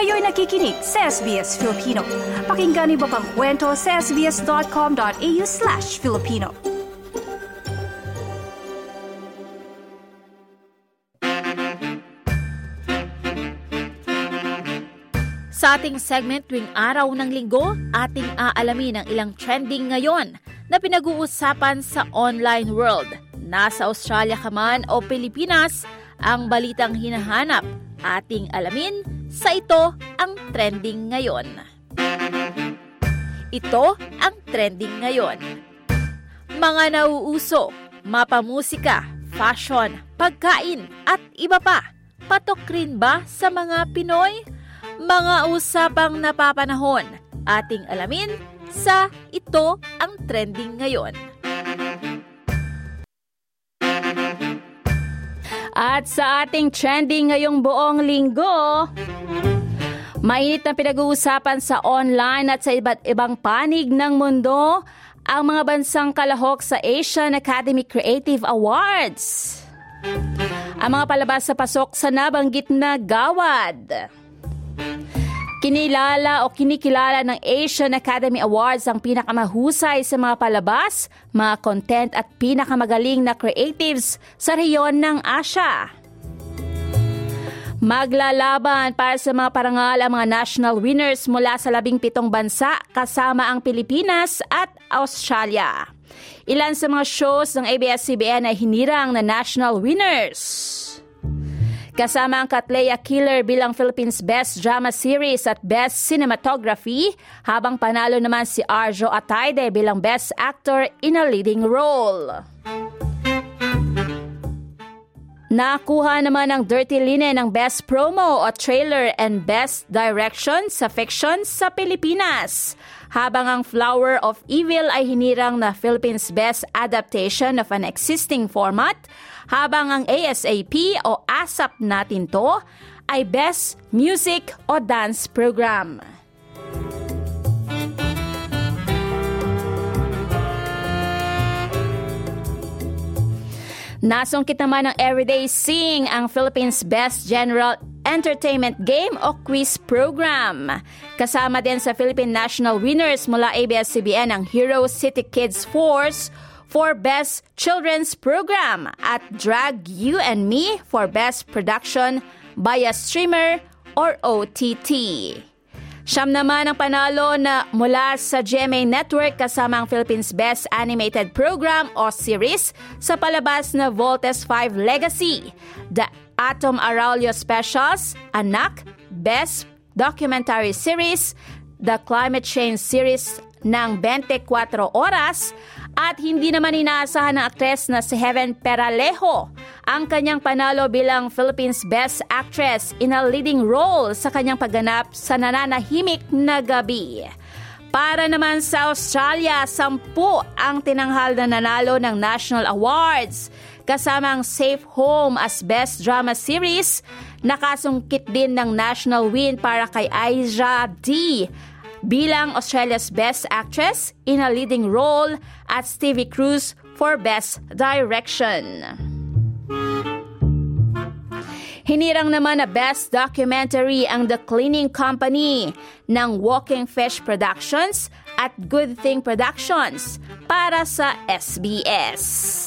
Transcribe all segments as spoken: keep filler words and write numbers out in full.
Kayo'y nakikinig sa S B S Filipino. Pakinggan niyo pa ang kwento sa sbs.com.au slash Filipino. Sa ating segment tuwing araw ng linggo, ating aalamin ang ilang trending ngayon na pinag-uusapan sa online world. Nasa Australia ka man o Pilipinas, ang balitang hinahanap, ating alamin sa ito ang trending ngayon. Ito ang trending ngayon. Mga nauuso, mapamusika, fashion, pagkain at iba pa. Patok rin ba sa mga Pinoy? Mga usapang napapanahon, ating alamin sa ito ang trending ngayon. At sa ating trending ngayong buong linggo, mainit na pinag-uusapan sa online at sa iba't ibang panig ng mundo ang mga bansang kalahok sa Asian Academy Creative Awards. Ang mga palabas sa pasok sa nabanggit na gawad. Kinilala o kinikilala ng Asian Academy Awards ang pinakamahusay sa mga palabas, mga content at pinakamagaling na creatives sa rehiyon ng Asia. Maglalaban para sa mga parangal ang mga national winners mula sa labing pitong bansa kasama ang Pilipinas at Australia. Ilan sa mga shows ng A B S C B N ay hinirang na national winners. Kasama ang Katleya Killer bilang Philippines Best Drama Series at Best Cinematography, habang panalo naman si Arjo Atayde bilang Best Actor in a Leading Role. Nakuha naman ang Dirty Linen ng Best Promo o Trailer and Best Direction sa Fiction sa Pilipinas, habang ang Flower of Evil ay hinirang na Philippines Best Adaptation of an Existing Format, habang ang A S A P o ASAP natin to ay Best Music o Dance Program. Nasungkit naman ng Everyday Sing ang Philippines Best General Entertainment Game o Quiz Program. Kasama din sa Philippine National Winners mula A B S C B N ang Hero City Kids Force for Best Children's Program at Drag You and Me for Best Production by a Streamer or O T T. Siyam naman ang panalo na mula sa G M A Network kasama ang Philippines Best Animated Program o Series sa palabas na Voltes five Legacy, The Atom Araulio Specials, Anak, Best Documentary Series, The Climate Change Series ng twenty-four Oras, at hindi naman inaasahan ng aktres na si Heaven Peralejo ang kanyang panalo bilang Philippines Best Actress in a Leading Role sa kanyang pagganap sa Nananahimik na Gabi. Para naman sa Australia, sampu ang tinanghal na nanalo ng National Awards. Kasama ang Safe Home as Best Drama Series, nakasungkit din ng national win para kay Aisha D bilang Australia's Best Actress in a Leading Role at Stevie Cruz for Best Direction. Hinirang naman na Best Documentary ang The Cleaning Company ng Walking Fish Productions at Good Thing Productions para sa S B S.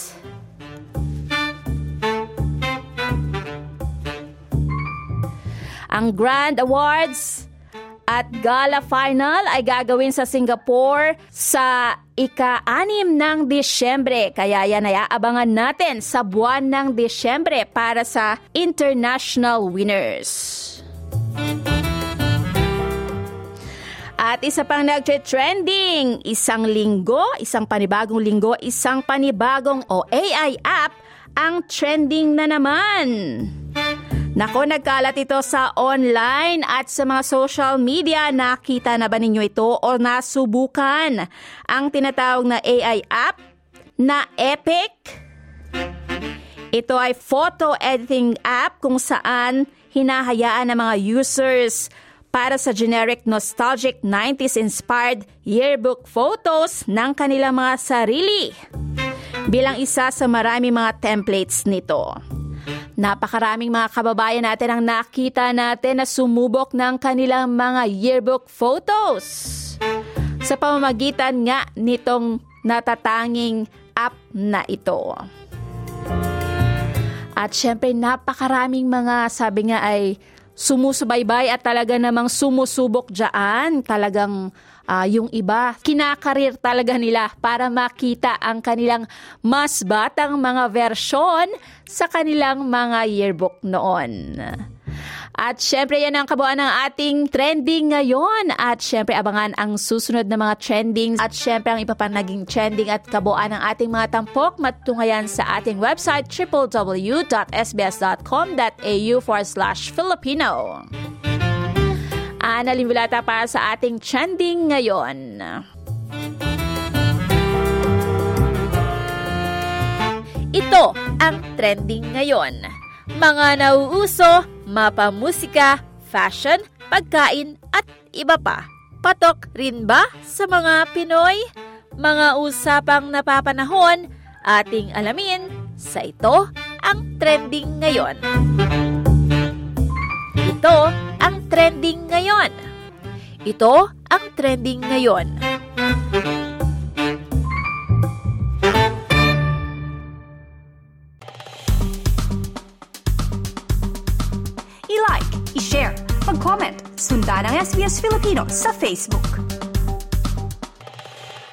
Ang Grand Awards at Gala Final ay gagawin sa Singapore sa ika-anim ng Disyembre. Kaya yan ay aabangan natin sa buwan ng Disyembre para sa international winners. At isa pang nag-trending, isang linggo, isang panibagong linggo, isang panibagong o A I app ang trending na naman. Nako, nagkalat ito sa online at sa mga social media. Nakita na ba ninyo ito o nasubukan ang tinatawag na A I app na Epic? Ito ay photo editing app kung saan hinahayaan ng mga users para sa generic nostalgic nineties-inspired yearbook photos ng kanilang mga sarili bilang isa sa marami mga templates nito. Napakaraming mga kababayan natin ang nakita natin na sumubok ng kanilang mga yearbook photos sa pamamagitan nga nitong natatanging app na ito. At syempre napakaraming mga sabi nga ay sumusubaybay at talaga namang sumusubok dyan. Talagang uh, yung iba, kinakarir talaga nila para makita ang kanilang mas batang mga versyon sa kanilang mga yearbook noon. At syempre yan ang kabuuan ng ating trending ngayon. At syempre abangan ang susunod na mga trending. At syempre ang iba pa naging trending at kabuuan ng ating mga tampok matutunghayan sa ating website w w w dot s b s dot com dot a u forward slash Filipino. Ana Limbulata para sa ating trending ngayon. Ito ang trending ngayon. Mga nauuso, mapamusika, fashion, pagkain at iba pa. Patok rin ba sa mga Pinoy? Mga usapang napapanahon, ating alamin sa ito ang trending ngayon. Ito ang trending ngayon. Ito ang trending ngayon. I-like, i-share, mag-comment, sundan ang S B S Filipino sa Facebook.